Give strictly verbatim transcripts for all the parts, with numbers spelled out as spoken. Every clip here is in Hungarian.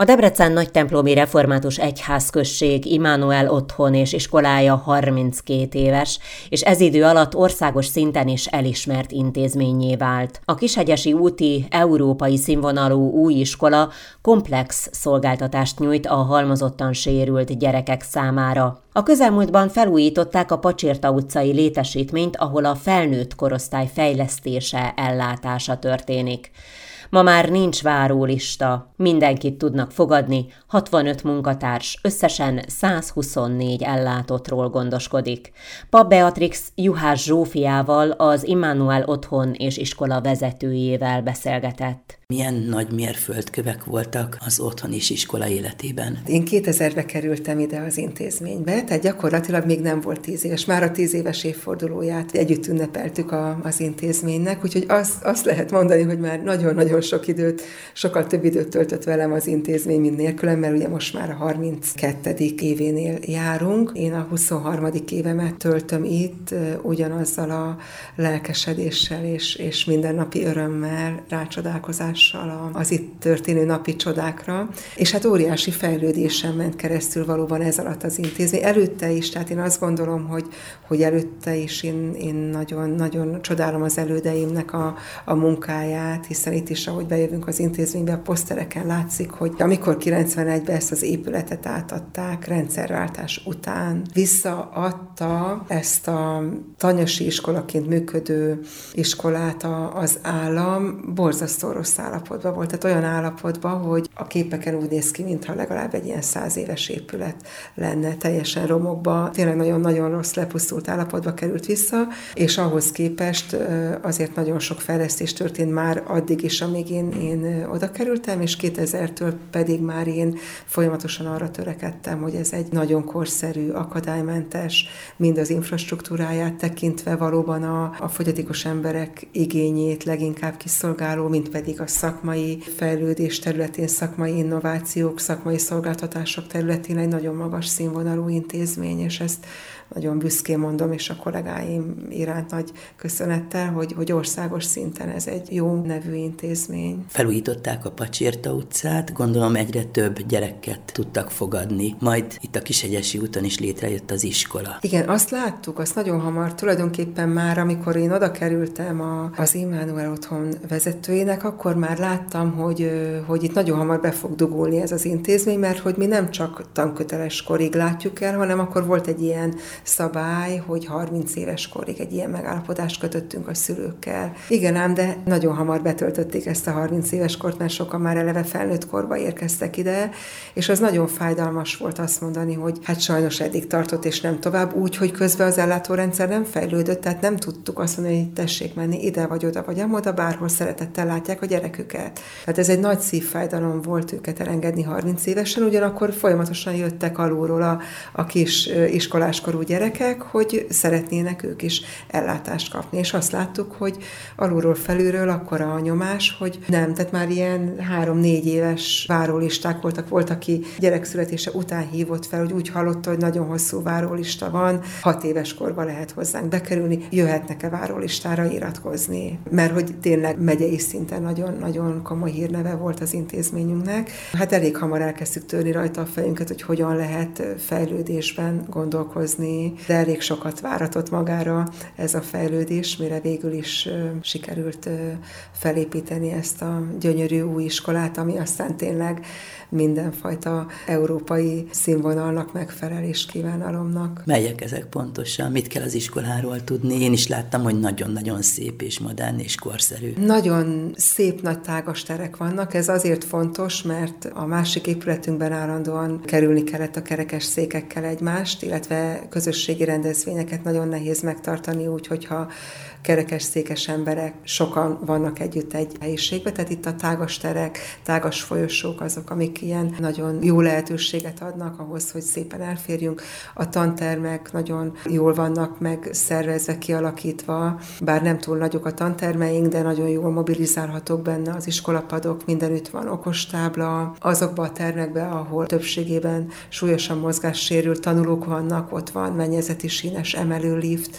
A Debrecen Nagytemplomi Református Egyházközség Immanuel Otthon és iskolája harminckét éves, és ez idő alatt országos szinten is elismert intézménnyé vált. A Kishegyesi úti európai színvonalú új iskola komplex szolgáltatást nyújt a halmozottan sérült gyerekek számára. A közelmúltban felújították a Pacsirta utcai létesítményt, ahol a felnőtt korosztály fejlesztése, ellátása történik. Ma már nincs várólista, mindenkit tudnak fogadni, hatvanöt munkatárs, összesen százhuszonnégy ellátottról gondoskodik. Pap Beatrix Juhász Zsófiával, az Immanuel Otthon és iskola vezetőjével beszélgetett. Milyen nagy mérföldkövek voltak az otthon és iskola életében? Én kétezerbe kerültem ide az intézménybe, tehát gyakorlatilag még nem volt tíz éves. Már a tíz éves évfordulóját együtt ünnepeltük a, az intézménynek, úgyhogy azt, azt lehet mondani, hogy már nagyon-nagyon sok időt, sokkal több időt töltött velem az intézmény, mint nélkülem, mert ugye most már a harminckettedik événél járunk. Én a huszonharmadik évemet töltöm itt, ugyanazzal a lelkesedéssel és, és mindennapi örömmel, rácsodálkozással az itt történő napi csodákra, és hát óriási fejlődésen ment keresztül valóban ez alatt az intézmény. Előtte is, tehát én azt gondolom, hogy, hogy előtte is én, én nagyon, nagyon csodálom az elődeimnek a, a munkáját, hiszen itt is, ahogy bejövünk az intézménybe, a posztereken látszik, hogy amikor kilencvenegyben ezt az épületet átadták, rendszerváltás után, visszaadta ezt a tanyasi iskolaként működő iskolát az állam, borzasztó rossz állapotban volt. Tehát olyan állapotban, hogy a képeken úgy néz ki, mintha legalább egy ilyen száz éves épület lenne, teljesen romokba, tényleg nagyon-nagyon rossz, lepusztult állapotba került vissza, és ahhoz képest azért nagyon sok fejlesztés történt már addig is, amíg én, én oda kerültem, és kétezertől pedig már én folyamatosan arra törekedtem, hogy ez egy nagyon korszerű, akadálymentes, mind az infrastruktúráját tekintve valóban a, a fogyatékos emberek igényét leginkább kiszolgáló, mint pedig a szakmai fejlődés területén, szakmai innovációk, szakmai szolgáltatások területén egy nagyon magas színvonalú intézmény, és ezt nagyon büszkén mondom, és a kollégáim iránt nagy köszönettel, hogy, hogy országos szinten ez egy jó nevű intézmény. Felújították a Pacsirta utcát, gondolom egyre több gyereket tudtak fogadni, majd itt a Kishegyesi úton is létrejött az iskola. Igen, azt láttuk, azt nagyon hamar, tulajdonképpen már, amikor én oda kerültem a, az Immanuel Otthon vezetőjének, akkor már láttam, hogy, hogy itt nagyon hamar be fog dugulni ez az intézmény, mert hogy mi nem csak tanköteles korig látjuk el, hanem akkor volt egy ilyen szabály, hogy harminc éves korig egy ilyen megállapodást kötöttünk a szülőkkel. Igen ám, de nagyon hamar betöltötték ezt a harminc éves kort, mert sokan már eleve felnőtt korba érkeztek ide, és az nagyon fájdalmas volt azt mondani, hogy hát sajnos eddig tartott, és nem tovább, úgy, hogy közben az ellátórendszer nem fejlődött, tehát nem tudtuk azt mondani, hogy tessék menni ide vagy oda vagy amoda, bárhol szeretettel látják a gyereküket. Tehát ez egy nagy szívfájdalom volt őket elengedni harminc évesen, ugyanakkor folyamatosan jöttek alulról a, a kis iskoláskorú gyerekek, hogy szeretnének ők is ellátást kapni. És azt láttuk, hogy alulról felülről akkora a nyomás, hogy nem, tehát már ilyen három-négy éves várólisták voltak. Volt, aki gyerekszületése után hívott fel, hogy úgy hallotta, hogy nagyon hosszú várólista van, hat éves korban lehet hozzánk bekerülni, jöhetnek-e várólistára iratkozni. Mert hogy tényleg megyei szinten nagyon-nagyon komoly hírneve volt az intézményünknek. Hát elég hamar elkezdtük törni rajta a fejünket, hogy hogyan lehet fejlődésben gondolkozni, de elég sokat váratott magára ez a fejlődés, mire végül is uh, sikerült uh, felépíteni ezt a gyönyörű új iskolát, ami aztán tényleg mindenfajta európai színvonalnak megfelel és kívánalomnak. Melyek ezek pontosan? Mit kell az iskoláról tudni? Én is láttam, hogy nagyon-nagyon szép és modern és korszerű. Nagyon szép nagy tágas terek vannak, ez azért fontos, mert a másik épületünkben állandóan kerülni kellett a kerekes székekkel egymást, illetve közösségi rendezvényeket nagyon nehéz megtartani úgy, hogyha kerekes székes emberek sokan vannak együtt egy helyiségben, tehát itt a tágas terek, tágas folyosók azok, amik ilyen nagyon jó lehetőséget adnak ahhoz, hogy szépen elférjünk. A tantermek nagyon jól vannak meg szervezve, kialakítva, bár nem túl nagyok a tantermeink, de nagyon jól mobilizálhatók benne az iskolapadok, mindenütt van okostábla. Azokban a termekben, ahol többségében súlyosan mozgássérült tanulók vannak, ott van mennyezeti sínes emelőlift,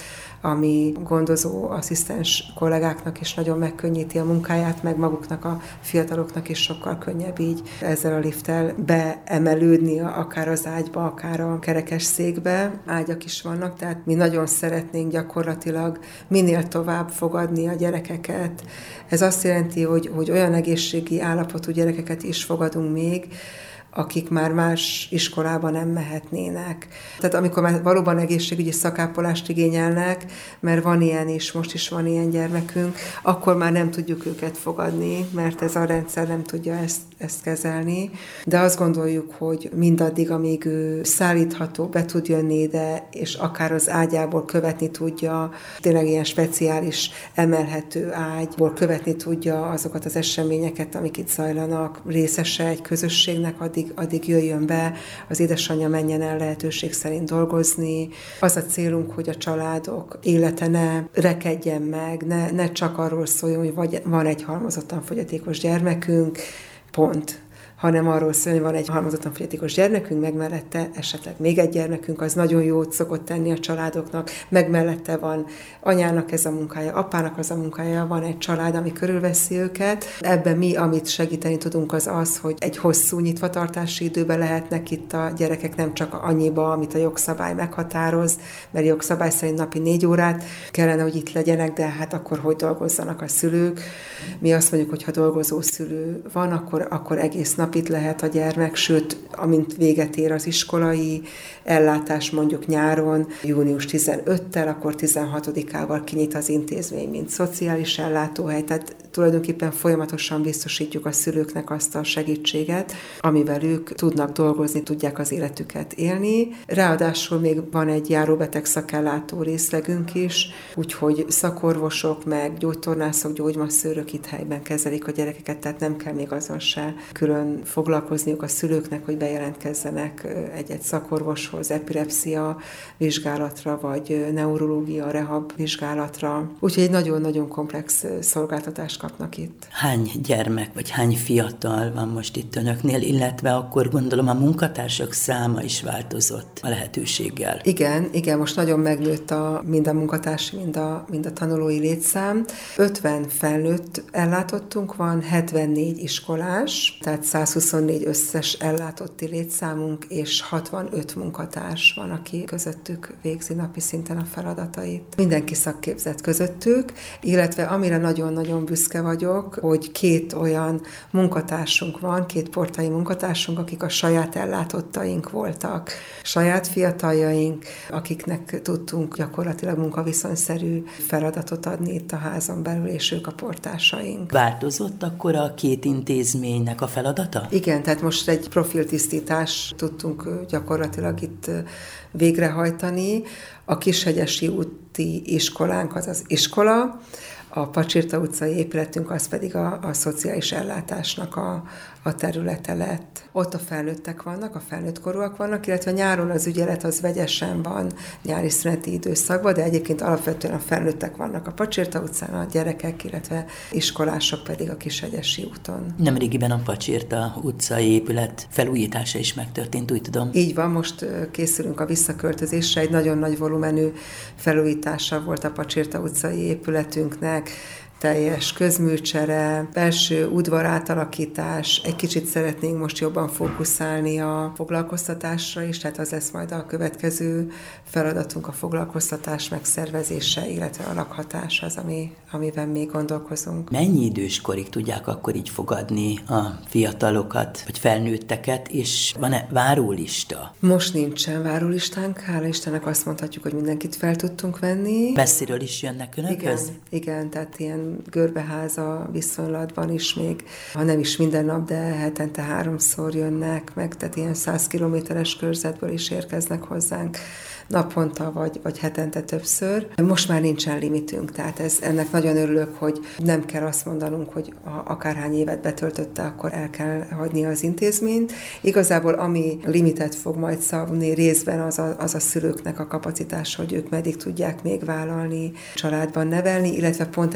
ami gondozó, asszisztens kollégáknak is nagyon megkönnyíti a munkáját, meg maguknak a fiataloknak is sokkal könnyebb így ezzel a lifttel beemelődni akár az ágyba, akár a kerekes székbe. Ágyak is vannak, tehát mi nagyon szeretnénk gyakorlatilag minél tovább fogadni a gyerekeket. Ez azt jelenti, hogy, hogy olyan egészségi állapotú gyerekeket is fogadunk még, akik már más iskolába nem mehetnének. Tehát amikor már valóban egészségügyi szakápolást igényelnek, mert van ilyen is, most is van ilyen gyermekünk, akkor már nem tudjuk őket fogadni, mert ez a rendszer nem tudja ezt, ezt kezelni. De azt gondoljuk, hogy mindaddig, amíg ő szállítható, be tud jönni ide, és akár az ágyából követni tudja, tényleg ilyen speciális emelhető ágyból követni tudja azokat az eseményeket, amik itt zajlanak, részese egy közösségnek, addig addig jöjjön be, az édesanyja menjen el lehetőség szerint dolgozni. Az a célunk, hogy a családok élete ne rekedjen meg, ne, ne csak arról szóljon, hogy vagy van egy halmozottan fogyatékos gyermekünk, pont, hanem arról szól, hogy van egy halmozottan fogyatékos gyermekünk, meg mellette esetleg még egy gyermekünk, az nagyon jót szokott tenni a családoknak, meg mellette van anyának ez a munkája, apának az a munkája, van egy család, ami körülveszi őket. Ebben mi, amit segíteni tudunk, az az, hogy egy hosszú nyitvatartási időben lehetnek itt a gyerekek, nem csak annyiba, amit a jogszabály meghatároz, mert jogszabály szerint napi négy órát kellene, hogy itt legyenek, de hát akkor hogy dolgozzanak a szülők. Mi azt mondjuk, hogy ha dolgozó szülő van, akkor, akkor egész nap itt lehet a gyermek, sőt, amint véget ér az iskolai ellátás mondjuk nyáron, június tizenötödikével, akkor tizenhatodikával kinyit az intézmény, mint szociális ellátóhely, tehát tulajdonképpen folyamatosan biztosítjuk a szülőknek azt a segítséget, amivel ők tudnak dolgozni, tudják az életüket élni. Ráadásul még van egy járóbeteg szakellátó részlegünk is, úgyhogy szakorvosok, meg gyógytornászok, gyógymasszőrök itt helyben kezelik a gyerekeket, tehát nem kell még azzal se külön foglalkozniuk a szülőknek, hogy bejelentkezzenek egy-egy szakorvoshoz, epilepszia vizsgálatra, vagy neurológia, rehab vizsgálatra. Úgyhogy egy nagyon-nagyon komplex szolgáltatást kapnak itt. Hány gyermek, vagy hány fiatal van most itt önöknél, illetve akkor gondolom a munkatársak száma is változott a lehetőséggel. Igen, igen, most nagyon megnőtt a, mind a munkatársi, mind a, mind a tanulói létszám. ötven felnőtt ellátottunk van, hetvennégy iskolás, tehát százhuszonnégy összes ellátotti létszámunk, és hatvanöt munkatárs van, aki közöttük végzi napi szinten a feladatait. Mindenki szakképzett közöttük, illetve amire nagyon-nagyon büszke vagyok, hogy két olyan munkatársunk van, két portai munkatársunk, akik a saját ellátottaink voltak. Saját fiataljaink, akiknek tudtunk gyakorlatilag munkaviszonyszerű feladatot adni itt a házon belül, és ők a portásaink. Változott akkor a két intézménynek a feladata? Igen, tehát most egy profiltisztítást tudtunk gyakorlatilag itt végrehajtani. A Kishegyesi úti iskolánk az az iskola, a Pacsirta utcai épületünk az pedig a, a szociális ellátásnak a, a területe lett. Ott a felnőttek vannak, a felnőtt korúak vannak, illetve nyáron az ügyelet az vegyesen van nyári szüneti időszakban, de egyébként alapvetően a felnőttek vannak a Pacsirta utcán, a gyerekek, illetve iskolások pedig a Kishegyesi úton. Nemrégiben a Pacsirta utcai épület felújítása is megtörtént, úgy tudom. Így van, most készülünk a visszaköltözésre, egy nagyon nagy volumenű felújítása volt a Pacsirta utcai épületünknek, teljes közműcsere, belső udvar átalakítás, egy kicsit szeretnénk most jobban fókuszálni a foglalkoztatásra is, tehát az lesz majd a következő feladatunk, a foglalkoztatás megszervezése, illetve a lakhatás az, ami, amiben még gondolkozunk. Mennyi időskorig tudják akkor így fogadni a fiatalokat, vagy felnőtteket, és van-e várólista? Most nincsen várólistánk, hála Istennek azt mondhatjuk, hogy mindenkit fel tudtunk venni. Messziről is jönnek önökhöz? Igen, igen, tehát ilyen görbeháza viszonylatban is még, ha nem is minden nap, de hetente háromszor jönnek meg, tehát ilyen száz kilométeres körzetből is érkeznek hozzánk naponta, vagy, vagy hetente többször. Most már nincsen limitünk, tehát ez, ennek nagyon örülök, hogy nem kell azt mondanunk, hogy ha akárhány évet betöltötte, akkor el kell hagyni az intézményt. Igazából ami limitet fog majd szabni részben az a, az a szülőknek a kapacitása, hogy ők meddig tudják még vállalni, családban nevelni, illetve pont ezért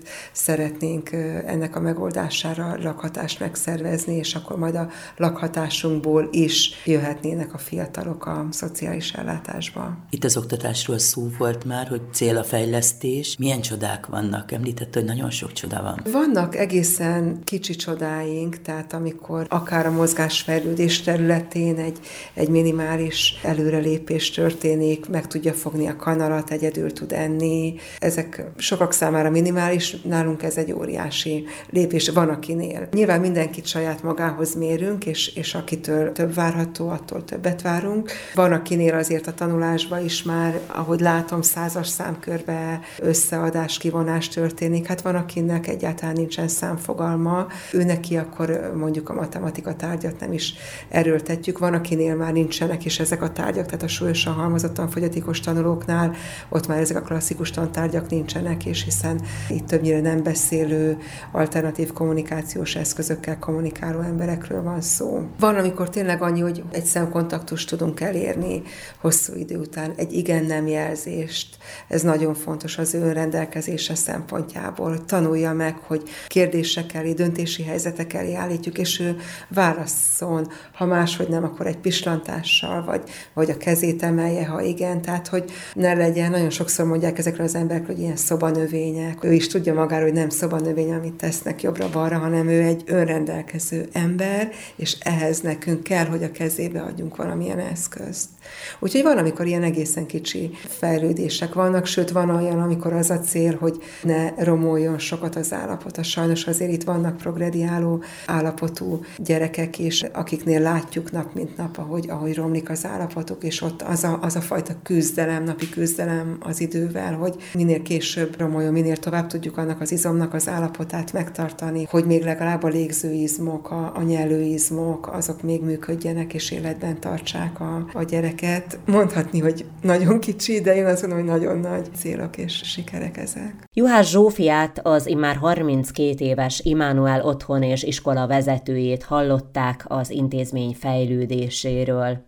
szeretnénk ennek a megoldására lakhatást megszervezni, és akkor majd a lakhatásunkból is jöhetnének a fiatalok a szociális ellátásba. Itt az oktatásról szó volt már, hogy cél a fejlesztés. Milyen csodák vannak? Említett, hogy nagyon sok csoda van. Vannak egészen kicsi csodáink, tehát amikor akár a mozgásfejlődés területén egy, egy minimális előrelépés történik, meg tudja fogni a kanalat, egyedül tud enni. Ezek sokak számára minimális, nálunk ez egy óriási lépés, van akinél. Nyilván mindenkit saját magához mérünk, és, és akitől több várható, attól többet várunk. Van akinél azért a tanulásban is már, ahogy látom, százas számkörbe összeadás, kivonás történik. Hát van, akinek egyáltalán nincsen számfogalma. Ő neki akkor mondjuk a matematika tárgyat nem is erőltetjük. Van, akinél már nincsenek is ezek a tárgyak, tehát a súlyosan halmozottan fogyatékos tanulóknál ott már ezek a klasszikus tantárgyak nincsenek, és hiszen itt többnyire nem beszélő, alternatív kommunikációs eszközökkel kommunikáló emberekről van szó. Van, amikor tényleg annyi, hogy egy szemkontaktust tudunk elérni hosszú idő után, egy igen-nem jelzést. Ez nagyon fontos az ő önrendelkezése szempontjából, hogy tanulja meg, hogy kérdések elé, döntési helyzetek elé állítjuk, és ő válasszon, ha máshogy nem, akkor egy pislantással, vagy, vagy a kezét emelje, ha igen, tehát hogy ne legyen, nagyon sokszor mondják ezekről az emberekről, hogy ilyen szobanövények. Ő is tudja magáról, hogy nem szobanövény, amit tesznek jobbra-balra, hanem ő egy önrendelkező ember, és ehhez nekünk kell, hogy a kezébe adjunk valamilyen eszközt. Úgyhogy van, amikor ilyen egészen kicsi fejlődések vannak, sőt van olyan, amikor az a cél, hogy ne romoljon sokat az állapota. Sajnos azért itt vannak progrediáló állapotú gyerekek is, akiknél látjuk nap mint nap, ahogy, ahogy romlik az állapotuk, és ott az a, az a fajta küzdelem, napi küzdelem az idővel, hogy minél később romoljon, minél tovább tudjuk annak az izomnak az állapotát megtartani, hogy még legalább a légzőizmok, a, a nyelőizmok, azok még működjenek és életben tartsák a, a gyereket. Mondhatni, hogy nagyon kicsi, de én azt mondom, hogy nagyon nagy célok és sikerek ezek. Juhász Zsófiát, az immár harminckét éves Immanuel Otthon és iskola vezetőjét hallották az intézmény fejlődéséről.